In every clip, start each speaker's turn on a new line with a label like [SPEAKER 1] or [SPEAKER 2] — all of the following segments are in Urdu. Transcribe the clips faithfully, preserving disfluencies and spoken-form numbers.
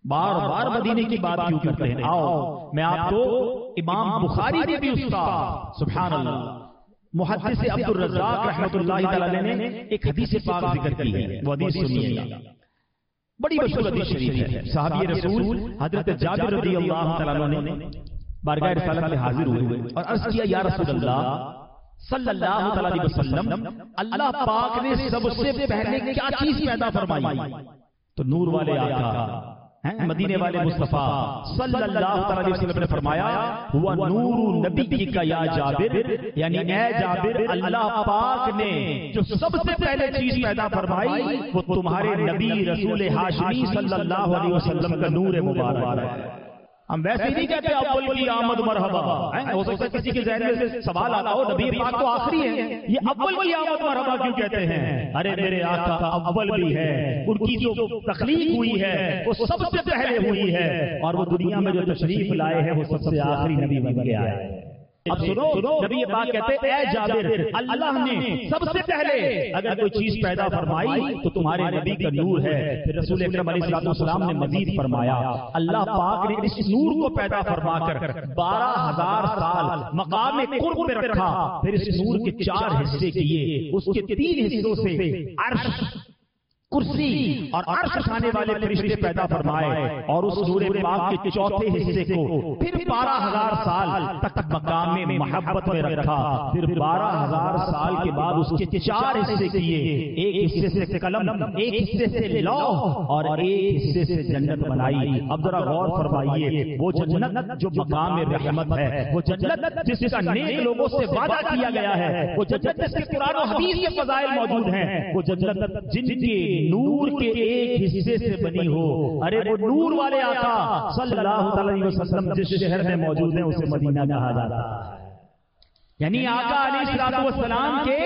[SPEAKER 1] بار بار مدینے کی بات کیوں کرتے ہیں؟ آؤ میں آپ کو امام بخاری کے بھی استاد سبحان اللہ محدث عبد الرزاق رحمۃ اللہ تعالی نے ایک حدیث پاک ذکر کی ہے، وہ حدیث سنیے گا، بڑی مشہور حدیث شریف ہے۔ صحابی رسول حضرت جابر رضی اللہ تعالی عنہ نے بارگاہ رسالت میں حاضر ہوئے اور عرض کیا یا رسول اللہ صلی اللہ علیہ وسلم، اللہ پاک نے سب سے پہلے کیا چیز پیدا فرمائی؟ تو نور والے آقا مدینے والے مصطفیٰ صلی اللہ علیہ وسلم نے فرمایا ہوا نور نبی کا یا جابر، یعنی اے جابر اللہ پاک نے جو سب سے پہلے چیز پیدا فرمائی وہ تمہارے نبی رسول ہاشمی صلی اللہ علیہ وسلم کا نور مبارک ہے۔ ہم ویسے ہی نہیں کہتے اول کی آمد مرحبا، ہو سکتا ہے کسی کے ذہن میں سوال آتا ہو نبی پاک تو آخری ہے، یہ اول کی آمد مرحبا کیوں کہتے ہیں؟ ارے میرے آقا اول بھی ہے، ان کی جو تخلیق ہوئی ہے وہ سب سے پہلے ہوئی ہے، اور وہ دنیا میں جو تشریف لائے ہیں وہ سب سے آخری نبی بن کے آئے ہیں۔ اب سنو نبی پاک کہتے ہیں اے جابر اللہ نے سب سے پہلے اگر کوئی چیز پیدا فرمائی تو تمہارے نبی کا نور ہے۔ پھر رسول اکرم علیہ السلام نے مزید فرمایا اللہ پاک نے اس نور کو پیدا فرما کر بارہ ہزار سال مقام قرب پہ رکھا، پھر اس نور کے چار حصے کیے، اس کے تین حصوں سے عرش، کرسی اور عرش اٹھانے والے فرشتے پیدا فرمائے، اور اس نور پاک کے چوتھے حصے کو پھر بارہ ہزار سال تک مقام محبت میں رکھا، پھر بارہ ہزار سال کے بعد اس کے چار حصے کیے، ایک حصے سے قلم، ایک حصے سے لوح اور ایک حصے سے جنت بنائی۔ اب ذرا غور فرمائیے وہ جنت جو مقام رحمت ہے، وہ جنت جس کا نیک لوگوں سے وعدہ کیا گیا ہے، وہ جنت جس کے قرآن و حدیث کے فضائل موجود ہیں، وہ جنت جن کے نور کے ایک حصے سے بنی ہو۔ ارے وہ نور والے آقا صلی اللہ علیہ وسلم جس شہر میں موجود ہیں اسے مدینہ کہا جاتا ہے، یعنی آقا علیہ السلام کے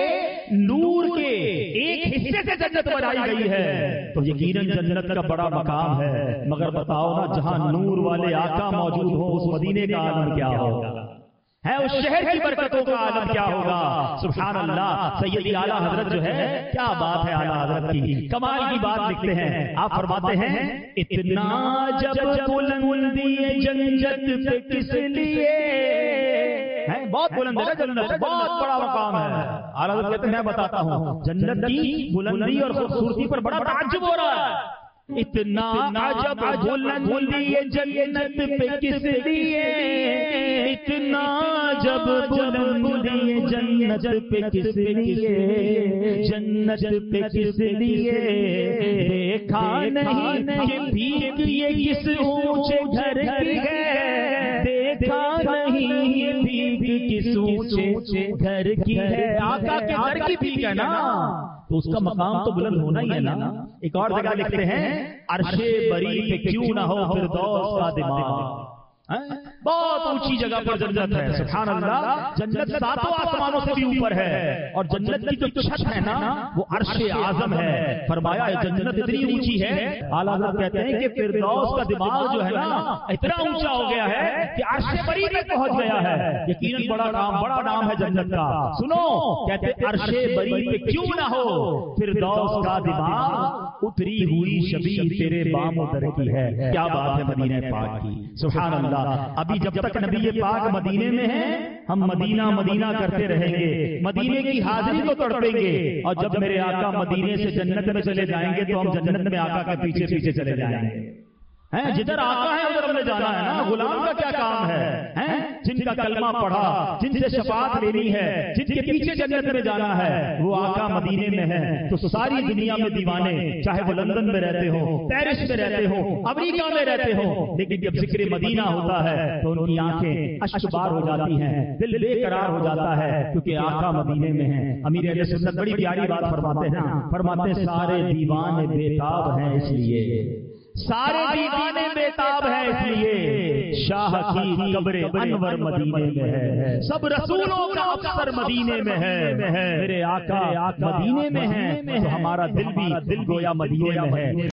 [SPEAKER 1] نور کے ایک حصے سے جنت بنائی گئی ہے، تو یقیناً جنت کا بڑا مقام ہے۔ مگر بتاؤ نا جہاں نور والے آقا موجود ہو اس مدینے کا عالم کیا ہوگا، ہے اس شہر کی برکتوں کا عالم کیا ہوگا؟ سبحان اللہ۔ سیدی اعلیٰ حضرت جو ہے کیا بات ہے، اعلیٰ حضرت کی کمال کی بات لکھتے ہیں، آپ فرماتے ہیں اتنا جب بلندی جنت پہ کس لیے ہے، بہت بلند ہے جنت، بہت بڑا مقام ہے۔ اعلیٰ حضرت کہتے ہیں میں بتاتا ہوں جنت کی بلندی اور خوبصورتی پر بڑا تعجب ہو رہا ہے، اتنا عجب بلندی جنت پہ کس لیے، اتنا جب بلندی جنت پہ کس لیے، جنت پہ کس لیے، دیکھا نہیں کہ بھیک یہ کس اونچے گھر کی ہے، دیکھا نہیں یہ بھیک کس اونچے گھر کی ہے۔ آقا کے گھر کی بھیک ہے نا، تو اس کا مقام تو بلند ہونا ہی ہے نا۔ ایک اور جگہ لکھتے ہیں عرش بری پہ کیوں نہ ہو فردوس کا دماغ، بہت اونچی جگہ پر جنت ہے، سبحان اللہ۔ جنت ساتوں آسمانوں سے بھی اوپر ہے، اور جنت کی جو چھت ہے نا وہ عرش اعظم ہے۔ فرمایا جنت اتنی اونچی ہے، اعلیٰ حضرت کہتے ہیں کہ فردوس کا دماغ جو ہے نا اتنا اونچا ہو گیا ہے کہ عرش بری میں پہنچ گیا ہے۔ یقیناً بڑا نام، بڑا نام ہے جنت کا۔ سنو کہتے ہیں عرش بری پہ کیوں نہ ہو فردوس کا دماغ، اتری ہوئی شبیہ تیرے بام و در کی ہے۔ کیا بات ہے مدینہ پاک کی، سبحان اللہ۔ ابھی جب تک نبی پاک مدینے میں ہیں ہم مدینہ مدینہ کرتے رہیں گے، مدینے کی حاضری کو تڑپیں گے، اور جب میرے آقا مدینے سے جنت میں چلے جائیں گے تو ہم جنت میں آقا کے پیچھے پیچھے چلے جائیں گے۔ جدھر آقا ہے ادھر ہم نے جانا ہے نا، غلام کا کیا کام ہے؟ جن کا کلمہ پڑھا، جن سے شفاعت لینی ہے، جن کے پیچھے جنت میں جانا ہے، وہ آقا مدینے میں ہے، تو ساری دنیا میں دیوانے، چاہے وہ لندن میں رہتے ہوں، پیرس میں رہتے ہوں، امریکہ میں رہتے ہوں، لیکن جب ذکر مدینہ ہوتا ہے تو ان کی آنکھیں اشکبار ہو جاتی ہیں، دل بے قرار ہو جاتا ہے، کیونکہ آقا مدینے میں ہیں۔ امیر اہل سنت بڑی پیاری بات فرماتے ہیں، فرماتے ہیں سارے دیوانے بےتاب ہیں اس لیے، سارے دیوانے بےتاب ہیں اس لیے شاہ کی قبر انور مدینے میں ہے، سب رسولوں کا افسر مدینے میں ہے، میرے آقا مدینے میں ہیں تو ہمارا دل بھی دل گویا مدینے میں ہے۔